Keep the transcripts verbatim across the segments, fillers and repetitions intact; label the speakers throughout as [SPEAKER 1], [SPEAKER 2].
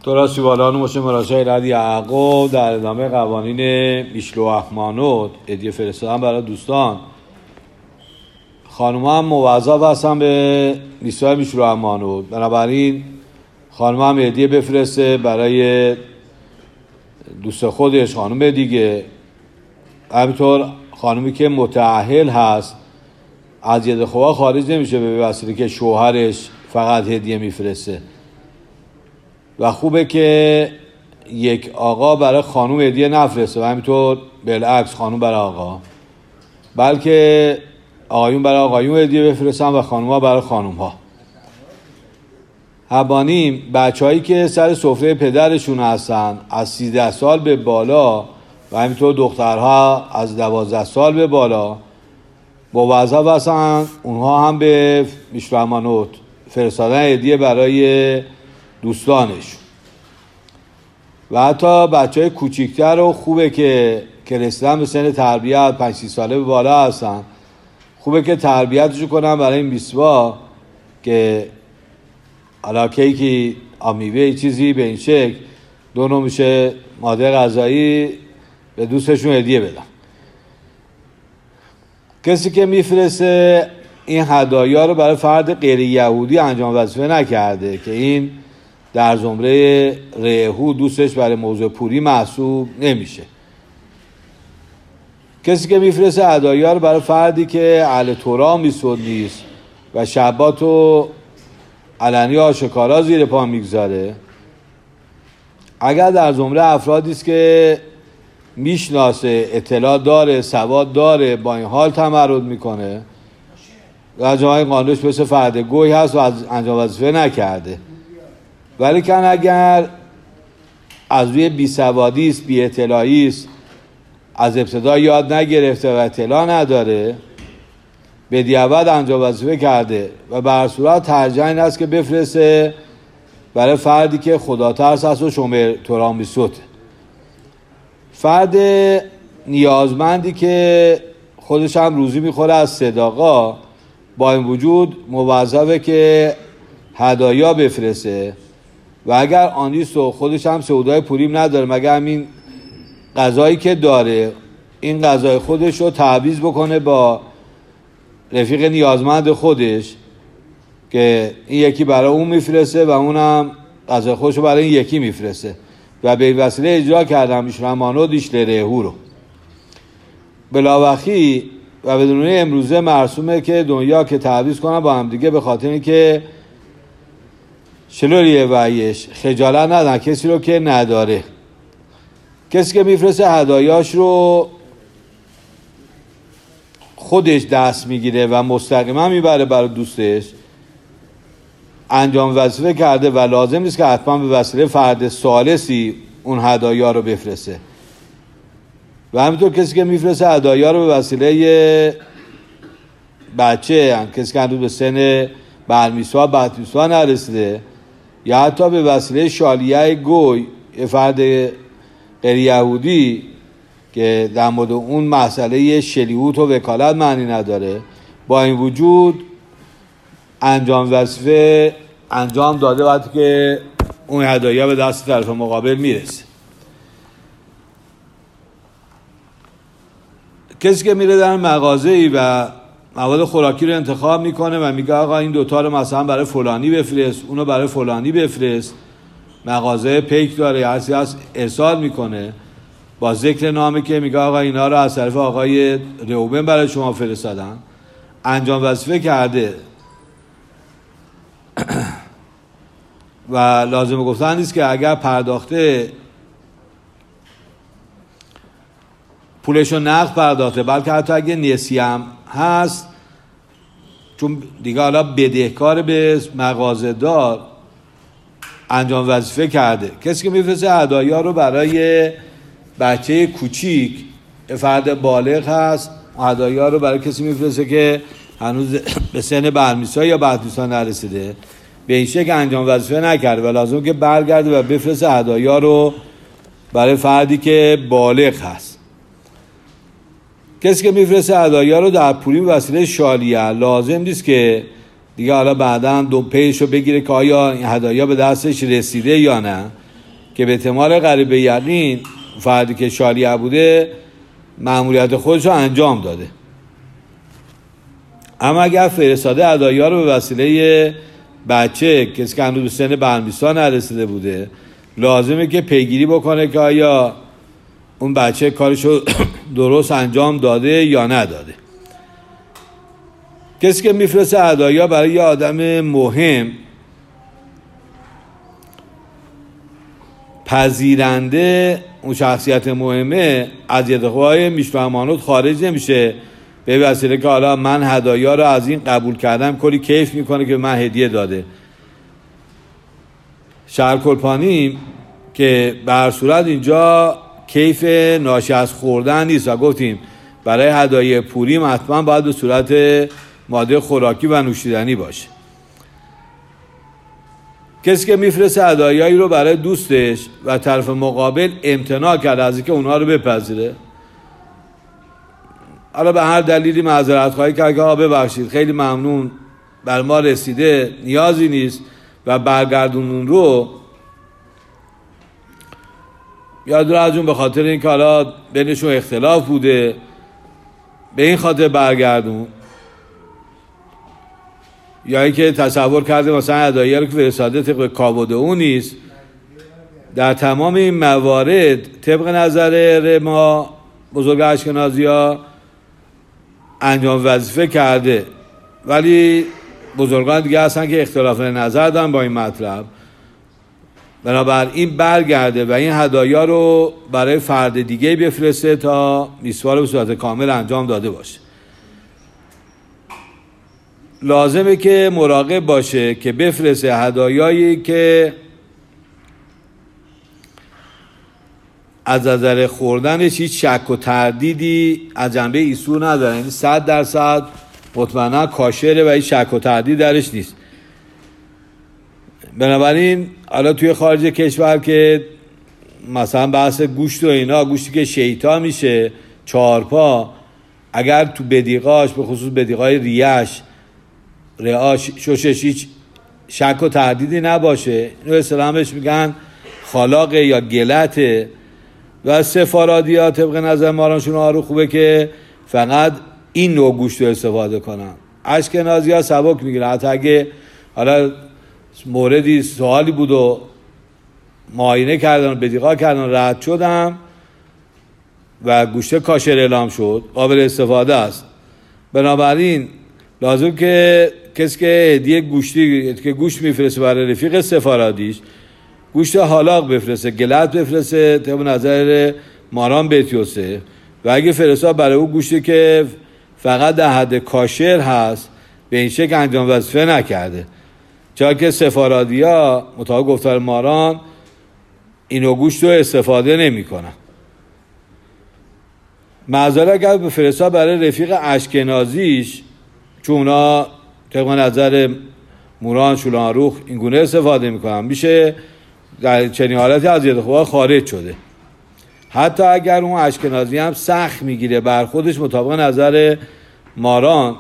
[SPEAKER 1] تراسی بالان موشه مراشای رد یعقوب در ادامه قوانین میشلوح مانوت هدیه فرستادن برای دوستان. خانوما هم موظف هستن به میسوای میشلوح مانوت، بنابراین خانوما هم هدیه بفرسته برای دوست خودش، خانوم دیگه. همینطور خانومی که متأهل هست از ید خواه خارج نمیشه به وسیله که شوهرش فقط هدیه میفرسته. و خوبه که یک آقا برای خانوم هدیه نفرسته و همینطور بالعکس خانوم برای آقا، بلکه آقایون برای آقایون هدیه بفرستن و خانوم‌ها برای خانوم‌ها. حبانیم بچه‌هایی که سر سفره پدرشون هستن از سیزده سال به بالا و همینطور دخترها از دوازده سال به بالا موظف هستن اونها هم به میشلوح مانوت فرستادن هدیه برای دوستانش. و حتی بچه های کوچیکتر رو خوبه که که رسیدن به سن تربیت پنج سی ساله به بالا هستن، خوبه که تربیتشو کنن برای این بیسوا که حالا کیکی آمیوه چیزی به این شکل دونو میشه ماده غذایی به دوستشون هدیه بدن. کسی که میفرسته این هدایا رو برای فرد غیر یهودی انجام وظیفه نکرده که این در زمره ریهو دوستش برای موضوع پوری محسوب نمیشه. کسی که میفرسته هدایا رو برای فردی که اهل تورا میسود نیست و شباتو علنی آشکارا زیر پا میگذاره، اگر در زمره افرادی است که میشناسه، اطلاع داره، سواد داره، با این حال تمرد میکنه و جامعه قانونش مثل فرد گوی هست و از انجام وظیفه نکرده، ولی کن اگر از روی بیسوادی است، بی اطلاعی است، از ابتدا یاد نگرفته و اطلاع نداره، به دیعبد انجام وظیفه کرده و به هر صورت ترجیح این است که بفرسته برای فردی که خدا ترس هست و شومر تورا میسوته. فرد نیازمندی که خودش هم روزی میخوره از صداقا با این وجود موظفه که هدایا بفرسته و اگر آنیست و خودش هم سودای پوریم نداره مگر همین غذایی که داره این غذای خودش رو تعویض بکنه با رفیق نیازمند خودش که این یکی برای اون میفرسته و اونم غذای خودش رو برای این یکی میفرسته و به وسیله اجرا کردن میشلوح مانوت دیش لریهو رو. بلاوخی و بدون امروزه مرسومه که دنیا که تعویض کنن با هم دیگه به خاطر اینکه شلوریه وعیش خجالت ندن کسی رو که نداره. کسی که میفرسته هدایاش رو خودش دست میگیره و مستقیما میبره برای دوستش انجام وظیفه کرده و لازم نیست که حتما به وسیله فرد ثالثی اون هدایا رو بفرسته. و همینطور کسی که میفرسته هدایا رو به وسیله بچه هم کسی که هنوز به سن برمیسوا بطیسوا نرسیده یا حتی به وسیله شالیه گوی فرد غیر یهودی که در مورد اون مسئله شلیوت و وکالت معنی نداره، با این وجود انجام وظیفه انجام داده وقتی که اون هدایا به دست طرف مقابل میرسه. کسی که میره در مغازه‌ای و مواد خوراکی رو انتخاب میکنه و میگه آقا این دوتا رو مثلا برای فلانی بفرست، اونو برای فلانی بفرست، مغازه پیک داره یا هرچی هست ارسال میکنه با ذکر نامه که میگه آقا اینا رو از طرف آقای روبن برای شما فرستادن، انجام وظیفه کرده و لازم گفتن نیست که اگر پرداخته پولشو نقد پرداخته، بلکه حتی اگه نسیه هم هست چون دیگه حالا بدهکار به مغازه دار انجام وظیفه کرده. کسی که میفرسته هدایا رو برای بچه کوچیک فرد بالغ هست، هدایا رو برای کسی میفرسته که هنوز به سن برمیسا یا بطیسا نرسیده، به این شکل انجام وظیفه نکرده و لازم که برگرده و بفرسته هدایا رو برای فردی که بالغ هست. کسی که میفرسته هدایا رو در پولی وسیله شالیه لازم نیست که دیگه حالا بعداً دو پیشو بگیره که آیا این هدایا به دستش رسیده یا نه، که به احتمال قریب به یقین فردی که شالیه بوده مأموریت خودش رو انجام داده. اما اگر فرستاده هدایا رو به وسیله بچه کسی که هنوز به سن برمیسا نرسیده بوده، لازمه که پیگیری بکنه که آیا اون بچه کارشو درست انجام داده یا نداده. کسی که میفرسته هدایا برای یه آدم مهم، پذیرنده اون شخصیت مهمه، از یدخواه میشفهمانوت خارج نمیشه به وسیله که حالا من هدایا رو از این قبول کردم، کلی کیف میکنه که من هدیه داده. شهرکلپانی که به هر صورت اینجا کیف ناشی از خوردن نیست و گفتیم برای هدایای پوریم حتما باید به صورت ماده خوراکی و نوشیدنی باشه. کسی که میفرسته هدایایی رو برای دوستش و طرف مقابل امتناع کرده از اینکه اونها رو بپذیره، حالا به هر دلیلی معذرت خواهی کرد که ببخشید خیلی ممنون بر ما رسیده نیازی نیست و برگردونون رو، یاد رو از اون به خاطر این که حالا بینشون اختلاف بوده به این خاطر برگردون، یا اینکه تصور کرده مثلا هدایه رو که فرستاده طبق کاوود اون نیست. در تمام این موارد طبق نظر ما بزرگ اشکنازی ها انجام وظیفه کرده، ولی بزرگان دیگه هستن که اختلاف نظر دارن با این مطلب، بنابراین برگرده و این هدایا رو برای فرد دیگه بفرسته تا میسوا رو به صورت کامل انجام داده باشه. لازمه که مراقب باشه که بفرسته هدایایی که از نظر خوردنش هیچ شک و تردیدی از جنبه ایسور نداره، یعنی صد درصد مطمئنا کاشره و هیچ شک و تردید درش نیست. بنابراین حالا توی خارج کشور که مثلا بحث گوشت و اینا، گوشتی که شیطان میشه چهارپا، اگر تو بدیقاش به خصوص بدیقای ریش رعاش شوشش هیچ شک و تردیدی نباشه، اینو اصطلاحاً بهش میگن خالاقه یا گلته. و سفارادی ها طبق نظر مارانشون ها رو خوبه که فقط این نوع گوشت رو استفاده کنن. اشکنازی ها سبک میگیرن، حتی اگه حالا موردی سوالی بود و معاینه کردن و بدیقا کردن رد شدم و گوشت کاشر اعلام شد، قابل استفاده است. بنابراین لازم که کسی که هدیه گوشتی که گوشت میفرسته برای رفیق سفارادیش گوشت حالاق بفرسته، گلت بفرسته طبق نظر ماران بیتیوسه، و اگه فرستاد برای او گوشتی که فقط در حد کاشر هست به این شکل انجام وظیفه نکرده، چرا که سفارادی ها مطابق گفتار ماران اینو گوشت رو استفاده نمی کنن. معذرت اگر به فرستاد برای رفیق اشکنازیش، چون اونا طبق نظر موران شولانروخ اینگونه استفاده میکنن، میشه در چنین حالتی از یدخواه خارج شده. حتی اگر اون اشکنازی هم سخت میگیره بر خودش مطابق نظر ماران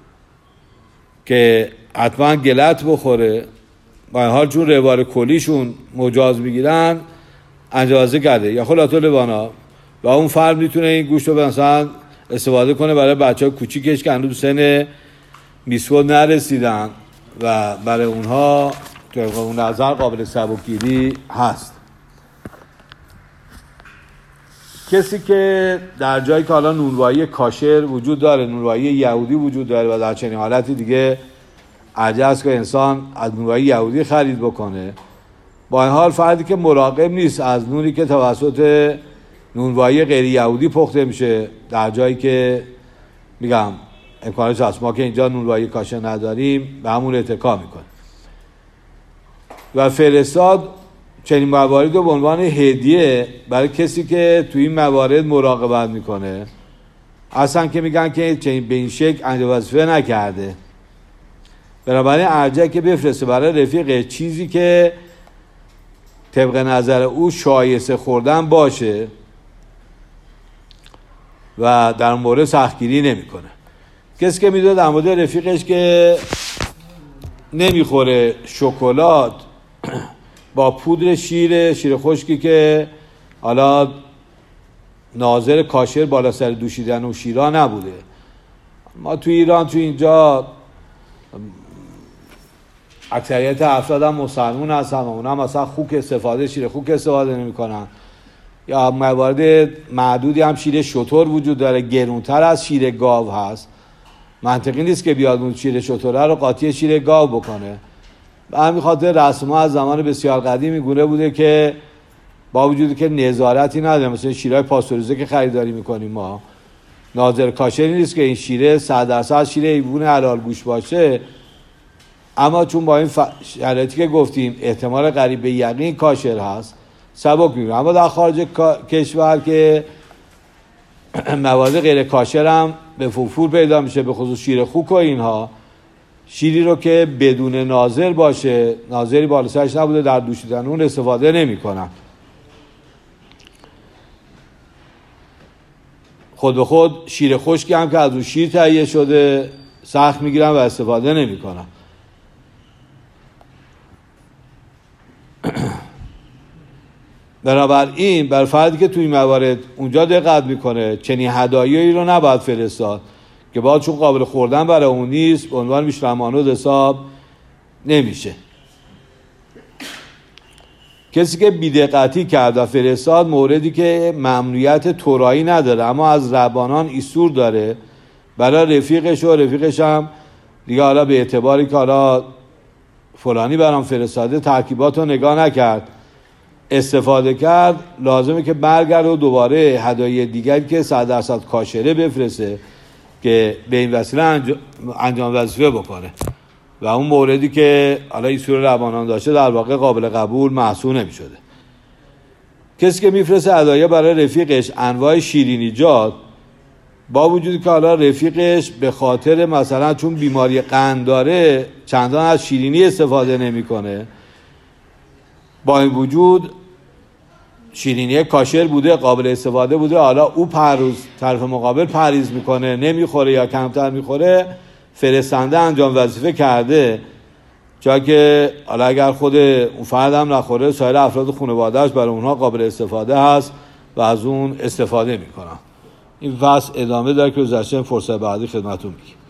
[SPEAKER 1] که حتما گلت بخوره، با این حال چون روار کلیشون مجاز میگیرن انجازه کرده یا خلاتو لبانا، و اون فرد میتونه این گوشت رو مثلا استفاده کنه برای بچه های کوچیکش که هنوز سن میسود نرسیدن و برای اونها طبق اون نظر قابل سبکگیری هست. کسی که در جایی که حالا نونوایی کاشر وجود داره، نونوایی یهودی وجود داره و در چنین حالتی دیگه عجز که انسان از نونوایی یهودی خرید بکنه، با این حال فردی که مراقب نیست از نونی که توسط نونوایی غیر یهودی پخته میشه در جایی که میگم امکانش هست، ما که اینجا نونوایی کاشر نداریم به همون اتکا میکنه و فرستاد چنین موارد رو به عنوان هدیه برای کسی که توی این موارد مراقبت میکنه، اصلا که میگن که چنین به این شکل انجام وظیفه نکرده. بنابراین ارجح که بفرسته برای رفیق چیزی که طبق نظر او شایسته خوردن باشه و در مورد سختگیری نمیکنه. کسی که میدونه در مورد رفیقش که نمیخوره شکلات با پودر شیر شیر خشکی که حالا ناظر کاشر بالا سر دوشیدن و شیرا نبوده. ما تو ایران تو اینجا اکثریت افراد هم مسلمون هستن و اونا مثلا خوک استفاده شیر خوک استفاده نمی کنن، یا موارد معدودی هم شیر شتر وجود داره گرونتر از شیر گاو هست. منطقی نیست که بیاد اون شیر شتره رو قاطی شیر گاو بکنه. به همین خاطر رسما از زمان بسیار قدیمی گونه بوده که با وجودی که نظارتی نداره، مثلا شیرهای پاستوریزه که خریداری میکنیم ما، ناظر کاشری نیست که این شیره صد درصد شیر حیوان حلال گوش باشه، اما چون با این ف... شرایطی که گفتیم احتمال قریب به یقین کاشر هست سبک میگیره. اما در خارج کشور که مواد غیر کاشر هم به فور پیدا میشه، به خصوص شیر خوک و اینها، شیری رو که بدون ناظر باشه، ناظری بالا سرش نبوده، در دوشیدن اون استفاده نمی کنن. خود به خود شیر خشکی هم که از اون شیر تهیه شده سخت میگیرن و استفاده نمی کنن. بنابراین بر فردی که توی موارد اونجا دقت میکنه چنین هدایایی رو نباید فرستاد که باید چون قابل خوردن برای اون نیست به عنوان میشلمانود حساب نمیشه. کسی که بی‌دقتی کرد و فرستاد موردی که ممنوعیت تورایی نداره اما از ربانان ایسور داره برای رفیقش و رفیقش هم دیگه حالا به اعتباری که حالا فلانی برام فرستاده ترکیبات رو نگاه نکرد استفاده کرد، لازمه که برگرد و دوباره هدایای دیگری که صد درصد کاشره بفرسته که به این وسیله انجام, انجام وظیفه بکنه و اون موردی که حالا ایسور ربانان داشته در واقع قابل قبول محسوب نمی شده. کسی که میفرسته هدایا برای رفیقش انواع شیرینیجات، با وجودی که حالا رفیقش به خاطر مثلا چون بیماری قند داره چندان از شیرینی استفاده نمیکنه، با این وجود شیرینی کاشر بوده، قابل استفاده بوده، حالا او پروز طرف مقابل پریز میکنه، نمیخوره یا کمتر میخوره، فرستنده انجام وظیفه کرده، جا که حالا اگر خود اون فرد هم نخوره سایر افراد خانواده‌اش برای اونها قابل استفاده هست و از اون استفاده میکنن. این واسه ادامه داره که گذشته فرصت بعدی خدمتتون میگم.